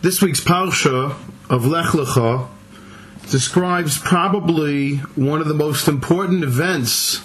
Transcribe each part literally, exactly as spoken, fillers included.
This week's Parsha of Lech Lecha describes probably one of the most important events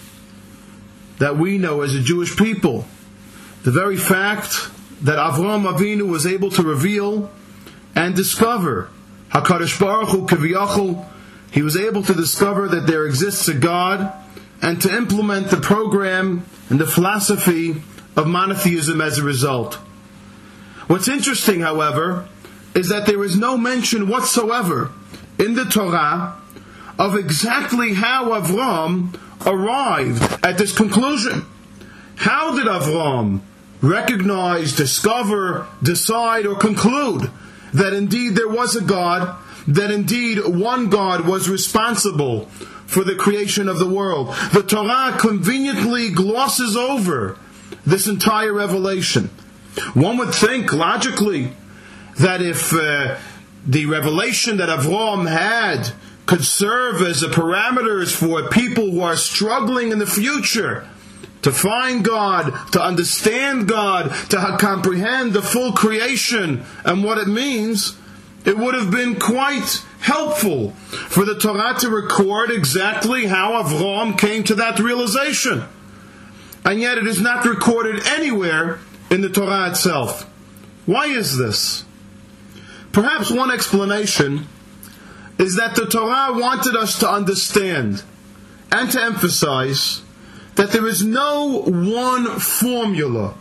that we know as a Jewish people. The very fact that Avraham Avinu was able to reveal and discover HaKadosh Baruch Hu Kiviyachol. He was able to discover that there exists a God and to implement the program and the philosophy of monotheism as a result. What's interesting, however, is that there is no mention whatsoever in the Torah of exactly how Avram arrived at this conclusion. How did Avram recognize, discover, decide, or conclude that indeed there was a God, that indeed one God was responsible for the creation of the world? The Torah conveniently glosses over this entire revelation. One would think, logically, that if uh, the revelation that Avraham had could serve as a parameters for people who are struggling in the future to find God, to understand God, to comprehend the full creation and what it means, it would have been quite helpful for the Torah to record exactly how Avraham came to that realization. And yet it is not recorded anywhere in the Torah itself. Why is this? Perhaps one explanation is that the Torah wanted us to understand and to emphasize that there is no one formula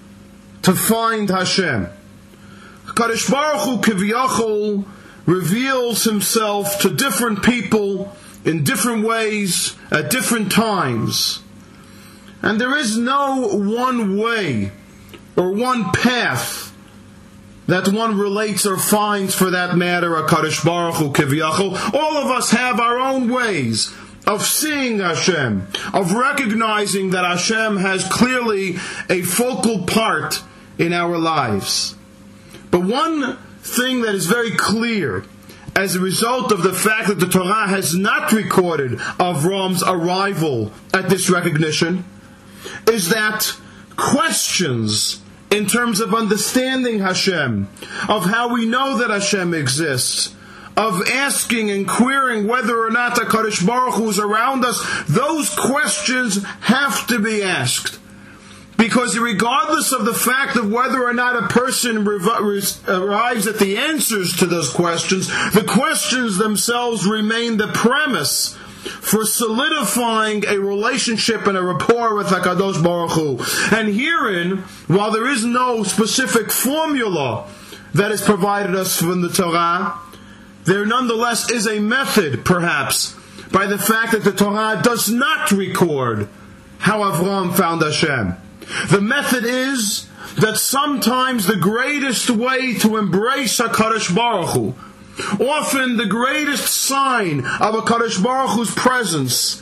to find Hashem. HaKadosh Baruch Hu Kiviyachol reveals Himself to different people in different ways at different times. And there is no one way or one path that one relates or finds, for that matter, HaKadosh Baruch Hu Kiviyachol. All of us have our own ways of seeing Hashem, of recognizing that Hashem has clearly a focal part in our lives. But one thing that is very clear, as a result of the fact that the Torah has not recorded Avram's arrival at this recognition, is that questions in terms of understanding Hashem, of how we know that Hashem exists, of asking and querying whether or not HaKadosh Baruch Hu is around us, those questions have to be asked. Because regardless of the fact of whether or not a person rev- arrives at the answers to those questions, the questions themselves remain the premise for solidifying a relationship and a rapport with HaKadosh Baruch Hu. And herein, while there is no specific formula that is provided us from the Torah, there nonetheless is a method, perhaps, by the fact that the Torah does not record how Avram found Hashem. The method is that sometimes the greatest way to embrace HaKadosh Baruch Hu, often the greatest sign of HaKadosh Baruch Hu's presence,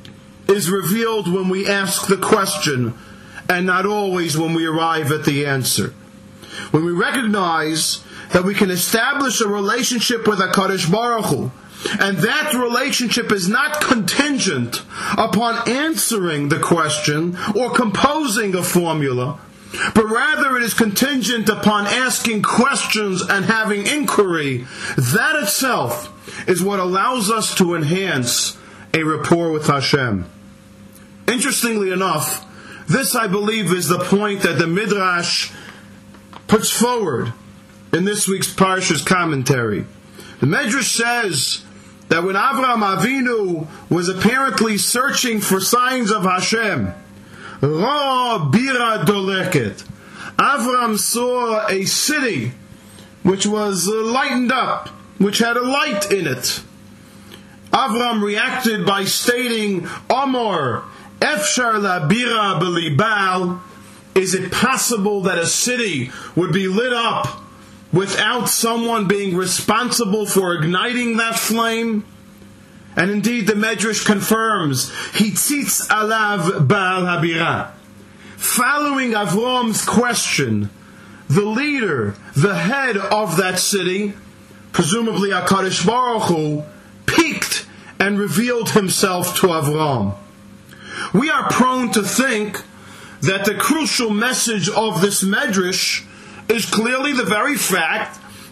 is revealed when we ask the question and not always when we arrive at the answer. When we recognize that we can establish a relationship with HaKadosh Baruch Hu, and that relationship is not contingent upon answering the question or composing a formula, but rather it is contingent upon asking questions and having inquiry. That itself is what allows us to enhance a rapport with Hashem. Interestingly enough, this, I believe, is the point that the Midrash puts forward in this week's Parsha's commentary. The Midrash says that when Avraham Avinu was apparently searching for signs of Hashem, Ra Bira Doleket, Avram saw a city which was lightened up, which had a light in it. Avram reacted by stating, Amor, Efshar la Bira Belibal, is it possible that a city would be lit up without someone being responsible for igniting that flame? And indeed the Medrash confirms, Hitzitz alav Baal Habira. Following Avram's question, the leader, the head of that city, presumably HaKadosh Baruch Hu, peeked and revealed himself to Avram. We are prone to think that the crucial message of this Medrash is clearly the very fact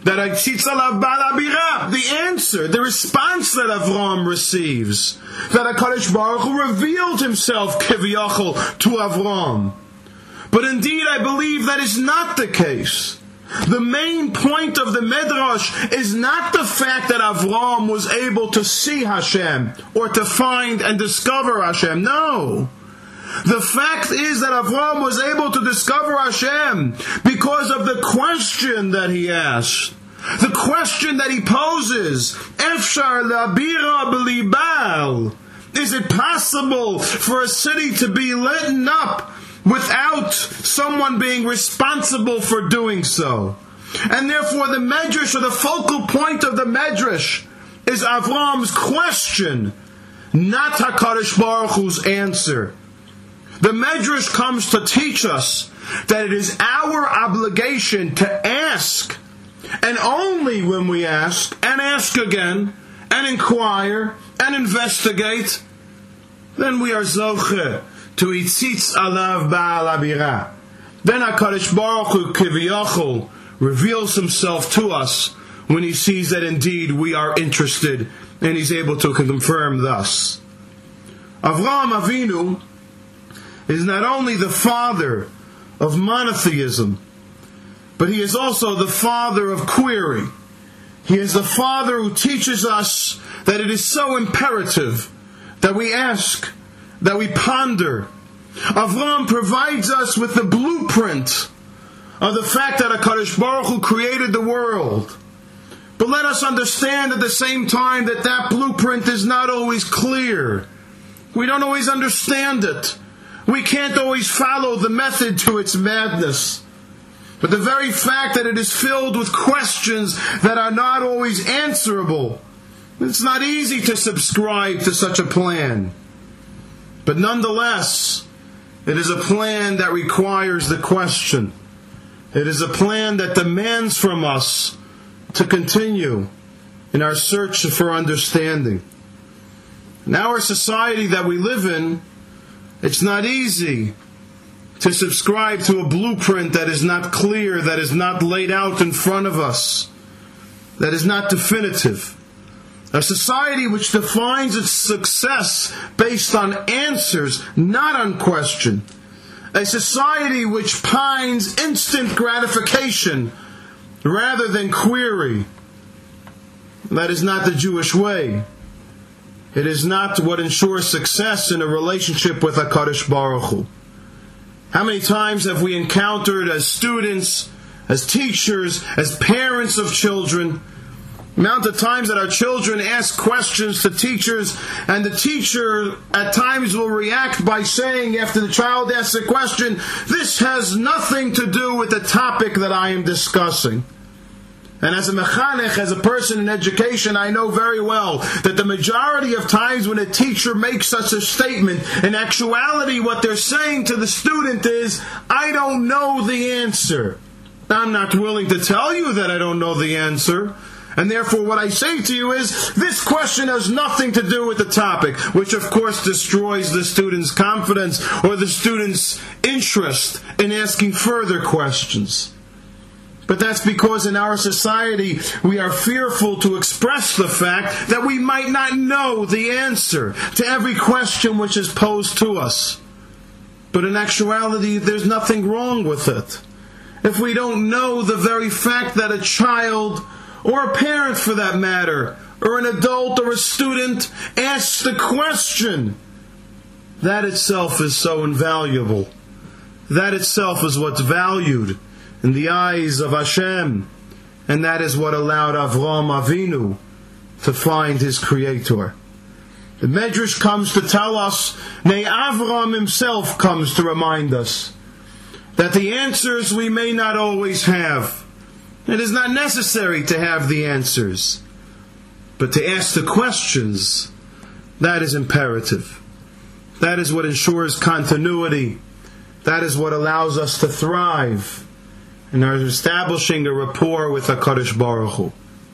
that Haitzitz alav ba'al habira, the answer, the response that Avram receives, that HaKadosh Baruch Hu revealed himself kiviyachol to Avram. But indeed, I believe that is not the case. The main point of the Midrash is not the fact that Avram was able to see Hashem or to find and discover Hashem. No. The fact is that Avram was able to discover Hashem because of the question that he asked. The question that he poses. Efshar labira b'libal. Is it possible for a city to be lit up without someone being responsible for doing so? And therefore the Medrash, or the focal point of the Medrash, is Avram's question, not HaKadosh Baruch Hu's answer. The Medrash comes to teach us that it is our obligation to ask, and only when we ask, and ask again, and inquire, and investigate, then we are zoche to Haitzitz alav ba'al habira. Then HaKadosh Baruch Hu kiviyachol reveals himself to us when he sees that indeed we are interested, and he's able to confirm thus. Avraham Avinu is not only the father of monotheism, but he is also the father of query. He is the father who teaches us that it is so imperative that we ask, that we ponder. Avram provides us with the blueprint of the fact that HaKadosh Baruch Hu created the world. But let us understand at the same time that that blueprint is not always clear. We don't always understand it. We can't always follow the method to its madness. But the very fact that it is filled with questions that are not always answerable, it's not easy to subscribe to such a plan. But nonetheless, it is a plan that requires the question. It is a plan that demands from us to continue in our search for understanding. In our society that we live in, it's not easy to subscribe to a blueprint that is not clear, that is not laid out in front of us, that is not definitive. A society which defines its success based on answers, not on question. A society which pines instant gratification rather than query. That is not the Jewish way. It is not what ensures success in a relationship with HaKadosh Baruch Hu. How many times have we encountered as students, as teachers, as parents of children, the amount of times that our children ask questions to teachers, and the teacher at times will react by saying, after the child asks a question, "This has nothing to do with the topic that I am discussing." And as a mechanech, as a person in education, I know very well that the majority of times when a teacher makes such a statement, in actuality what they're saying to the student is, "I don't know the answer. I'm not willing to tell you that I don't know the answer. And therefore what I say to you is, this question has nothing to do with the topic," which of course destroys the student's confidence or the student's interest in asking further questions. But that's because in our society we are fearful to express the fact that we might not know the answer to every question which is posed to us. But in actuality, there's nothing wrong with it. If we don't know the very fact that a child, or a parent for that matter, or an adult or a student asks the question, that itself is so invaluable. That itself is what's valued in the eyes of Hashem, and that is what allowed Avraham Avinu to find his Creator. The Medrash comes to tell us, nay, Avraham himself comes to remind us, that the answers we may not always have. It is not necessary to have the answers, but to ask the questions, that is imperative. That is what ensures continuity. That is what allows us to thrive and are establishing a rapport with HaKadosh Baruch Hu.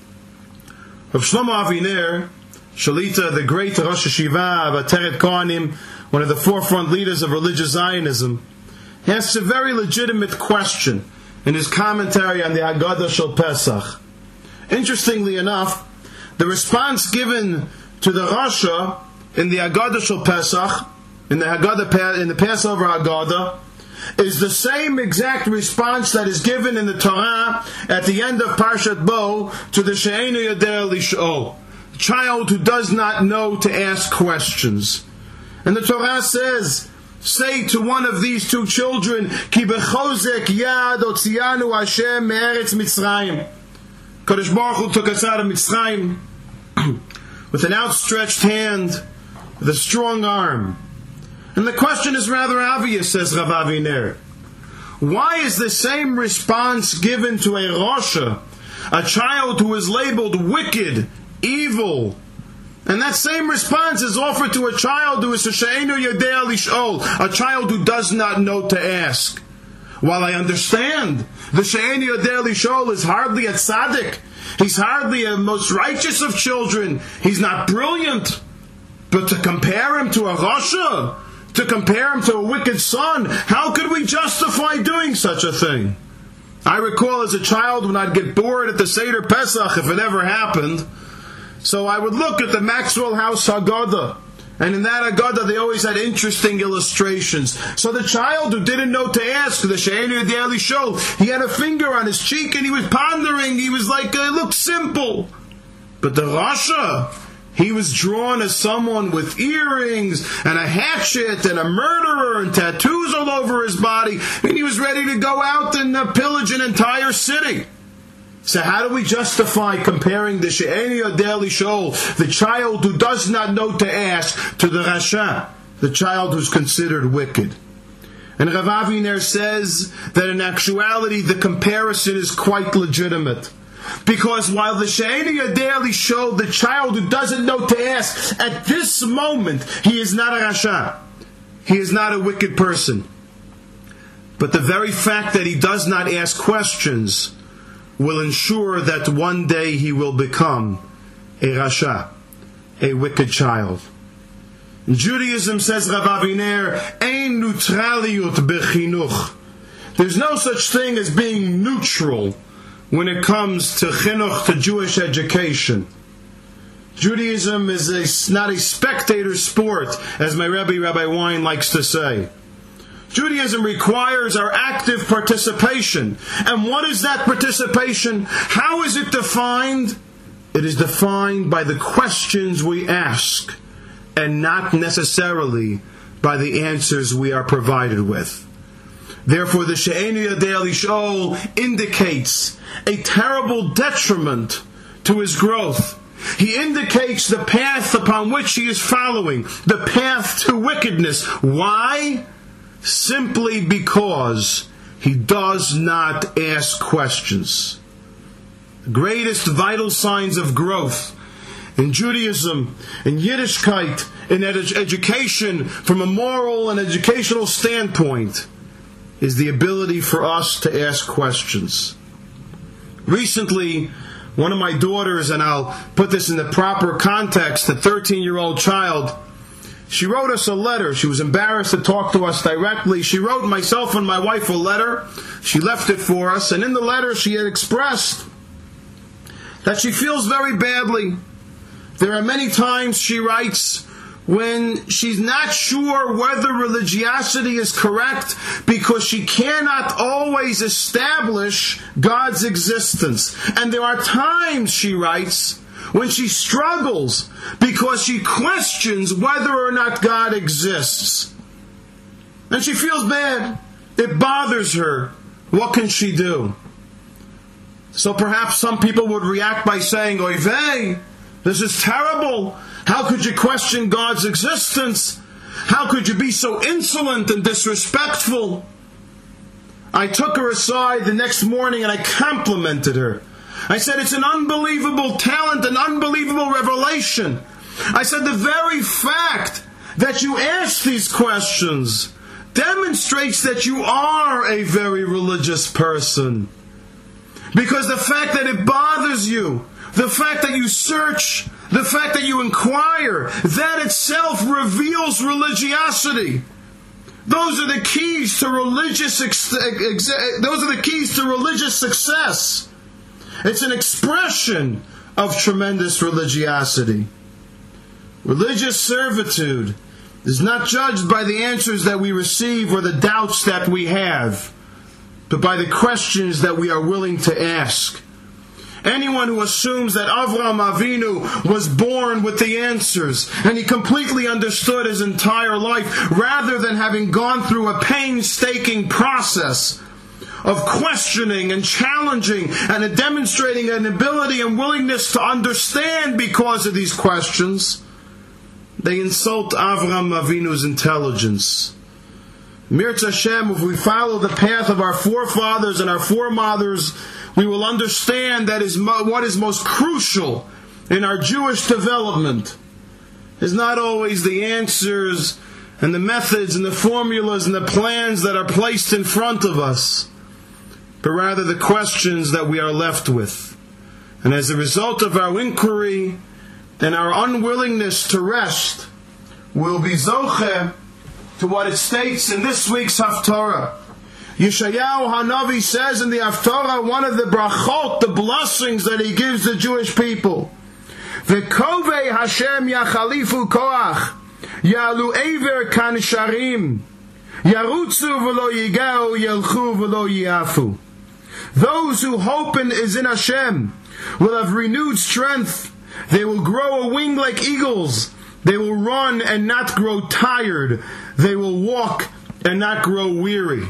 Rav Shlomo Aviner, Shalita, the great Rosh Hashiva of Ateret Kohanim, one of the forefront leaders of religious Zionism, asks a very legitimate question in his commentary on the Haggadah Shel Pesach. Interestingly enough, the response given to the Rasha in the Haggadah Shel Pesach, in the Haggadah, in the Passover Haggadah, is the same exact response that is given in the Torah at the end of Parshat Bo to the She'eino Yodea Lish'ol, the child who does not know to ask questions. And the Torah says, say to one of these two children, Ki bechozek yad otzianu Hashem me'eretz Mitzrayim. Kadosh Baruch Hu took us out of Mitzrayim with an outstretched hand, with a strong arm. And the question is rather obvious, says Rav Aviner. Why is the same response given to a Rasha, a child who is labeled wicked, evil, and that same response is offered to a child who is a She'eino Yodea Lish'ol, a child who does not know to ask? While I understand the She'eino Yodea Lish'ol is hardly a tzaddik, he's hardly a most righteous of children, he's not brilliant, but to compare him to a Rasha, to compare him to a wicked son, how could we justify doing such a thing? I recall as a child when I'd get bored at the Seder Pesach, if it ever happened, so I would look at the Maxwell House Haggadah, and in that Haggadah they always had interesting illustrations. So the child who didn't know to ask, the She'eino Yodea Lish'ol, he had a finger on his cheek and he was pondering, he was like, it looked simple. But the Rasha, he was drawn as someone with earrings and a hatchet and a murderer and tattoos all over his body, and he was ready to go out and uh, pillage an entire city. So how do we justify comparing the She'eino Yodea Lish'ol, the child who does not know to ask, to the Rasha, the child who's considered wicked? And Rav Aviner says that in actuality the comparison is quite legitimate. Because while the She'eino Yodea Lish'ol, the child who doesn't know to ask, at this moment, he is not a Rasha. He is not a wicked person. But the very fact that he does not ask questions will ensure that one day he will become a Rasha, a wicked child. In Judaism, says Rav Aviner, ein neutraliyut bechinuch. There's no such thing as being neutral when it comes to chinuch, to Jewish education. Judaism is a, not a spectator sport, as my Rebbe, Rabbi Wein, likes to say. Judaism requires our active participation. And what is that participation? How is it defined? It is defined by the questions we ask, and not necessarily by the answers we are provided with. Therefore, the She'eino Yodea Lish'ol indicates a terrible detriment to his growth. He indicates the path upon which he is following, the path to wickedness. Why? Simply because he does not ask questions. The greatest vital signs of growth in Judaism, in Yiddishkeit, in ed- education, from a moral and educational standpoint, is the ability for us to ask questions. Recently, one of my daughters, and I'll put this in the proper context, a thirteen-year-old child, she wrote us a letter. She was embarrassed to talk to us directly. She wrote myself and my wife a letter. She left it for us, and in the letter she had expressed that she feels very badly. There are many times, she writes, when she's not sure whether religiosity is correct because she cannot always establish God's existence. And there are times, she writes, when she struggles because she questions whether or not God exists. And she feels bad. It bothers her. What can she do? So perhaps some people would react by saying, Oy vey, this is terrible. How could you question God's existence? How could you be so insolent and disrespectful? I took her aside the next morning and I complimented her. I said, it's an unbelievable talent, an unbelievable revelation. I said, the very fact that you ask these questions demonstrates that you are a very religious person. Because the fact that it bothers you, the fact that you search, the fact that you inquire, that itself reveals religiosity. Those are the keys to religious ex- ex- those are the keys to religious success. It's an expression of tremendous religiosity. Religious servitude is not judged by the answers that we receive or the doubts that we have, but by the questions that we are willing to ask. Anyone who assumes that Avraham Avinu was born with the answers and he completely understood his entire life, rather than having gone through a painstaking process of questioning and challenging and demonstrating an ability and willingness to understand because of these questions, they insult Avraham Avinu's intelligence. Mirz Hashem, if we follow the path of our forefathers and our foremothers, we will understand that is mo- what is most crucial in our Jewish development is not always the answers and the methods and the formulas and the plans that are placed in front of us, but rather the questions that we are left with. And as a result of our inquiry and our unwillingness to rest, we'll be zocheh to what it states in this week's Haftarah. Yeshayahu Hanavi says in the Haftarah, one of the brachot, the blessings that he gives the Jewish people, V'kovei Hashem yachalifu koach, yalu ever kan sharim, yarutzu v'lo yigau, yelchu v'lo yiafu. Those who hope in, is in Hashem will have renewed strength. They will grow a wing like eagles. They will run and not grow tired. They will walk and not grow weary.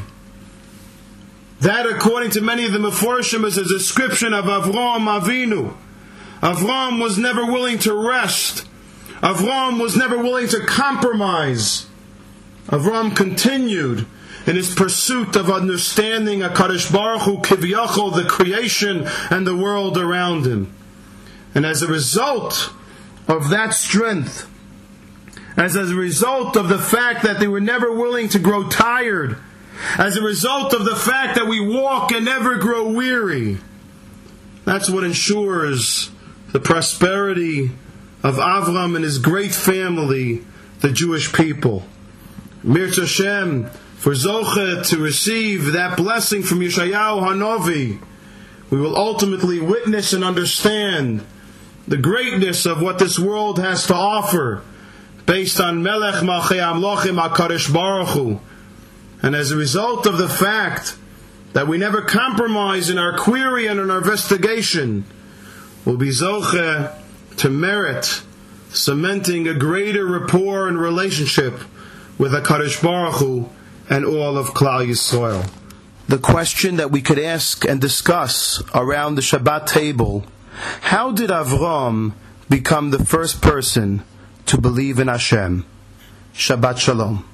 That, according to many of the Meforshim, is a description of Avraham Avinu. Avraham was never willing to rest. Avraham was never willing to compromise. Avraham continued in his pursuit of understanding HaKadosh Baruch Hu, Kiviyachol, the creation and the world around him. And as a result of that strength, as a result of the fact that they were never willing to grow tired, as a result of the fact that we walk and never grow weary, that's what ensures the prosperity of Avram and his great family, the Jewish people. Mirz Hashem, for Zocheh to receive that blessing from Yeshayahu Hanavi, we will ultimately witness and understand the greatness of what this world has to offer, based on Melech Malchei Amlochim HaKadosh Baruch Hu. And as a result of the fact that we never compromise in our query and in our investigation, we'll be zocheh to merit cementing a greater rapport and relationship with HaKadosh Baruch Hu and all of Klal Yisrael. The question that we could ask and discuss around the Shabbat table: how did Avram become the first person to believe in Hashem? Shabbat Shalom.